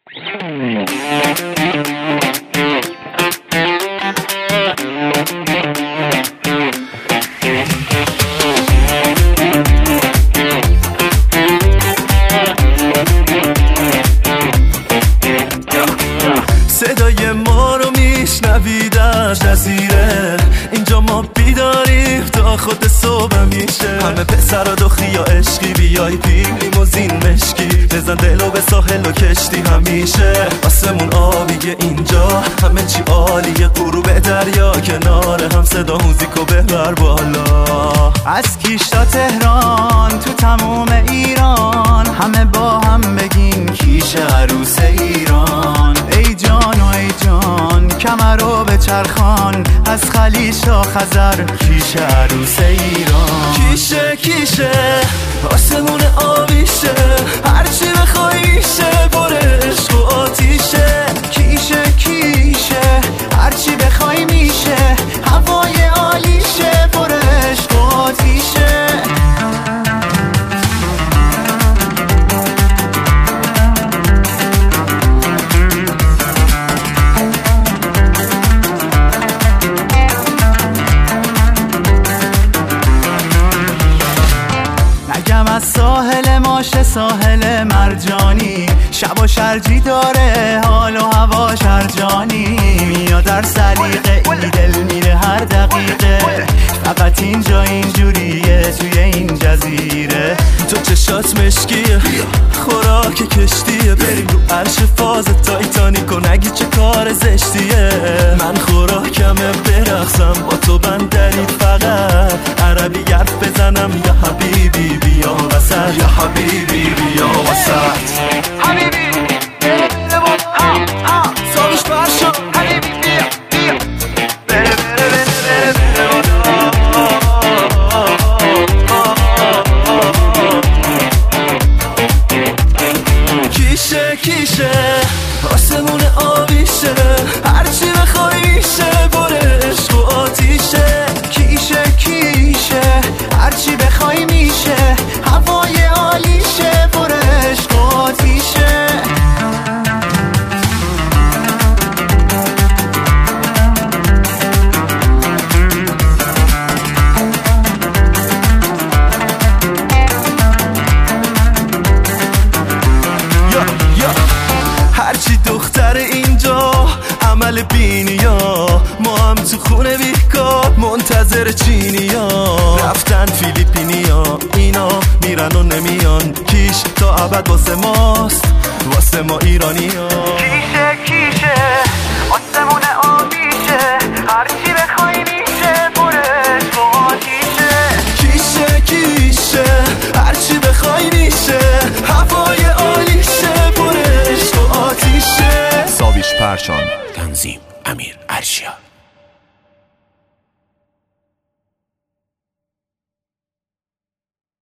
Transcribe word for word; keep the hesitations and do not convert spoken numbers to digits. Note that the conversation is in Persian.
صدای ما رو میشنوید از جزیره، اینجا ما بیداریم تا خود صبح میشه. همه پسر و دختری یا عشقی بیای پی لیموزین مشکی، بزن دلو به ساحل و کشتی همیشه. آسمون آبیه اینجا، همه چی عالیه، غروب دریا کنار هم، صدا موزیکو ببر بالا. از کیش تا تهران تو تموم ایران، همه با هم بگین کیش عروس ایران. ای جان و ای جان کمر رو به چرخان، از خلیج تا خزر کیش عروس ایران. کیشه کیشه آسمون آبیشه، هرچی بخوای میشه، پر عشق و آتیشه. کیشه کیشه هرچی بخوای میشه، هوای عالیشه، پر عشق و آتیشه. نگم از ساحل ماشه ساحل مرجانی، شب و شرجی داره حال و هوا شرجانی. میاد در سلیقه ای دل میره هر دقیقه، فقط اینجا اینجوریه توی این جزیره. تو چشات مشکیه، خوراک کشتیه، بریم رو عرش فاز تایتانیک و نگی چه کار زشتیه. من خوراکمه برقصم با تو بندری، فقط عربی حرف بزنم یا حبیبی بیا وسط، یا حبیبی بیا وسط. حبیبی ها ها ساویش برشا حبیبی بیا بیا بره بره بره بره کیشه کیشه آسمون آبیشه، هرچی بخوای میشه، پر عشق و آتیشه. کیشه کیشه هرچی بخوای میشه، هوای عالیشه، پر عشق و آتیشه. هرچی دختر اینجا عمل بینیا، ما هم تو خونه بیکار منتظر چینیا. رفتن فیلیپینیا، اینا میرن و نمیان، کیش تا ابد واسه ماست، واسه ما ایرانیا. کیشه کیشه آسمون آبیشه، هرچی بخوای میشه، پر عشق و آتیشه. کیشه کیشه هرچی بخوای میشه، هوای عالیشه، پر عشق و آتیشه. ساویش پرشان، تنظیم امیر ارشیا.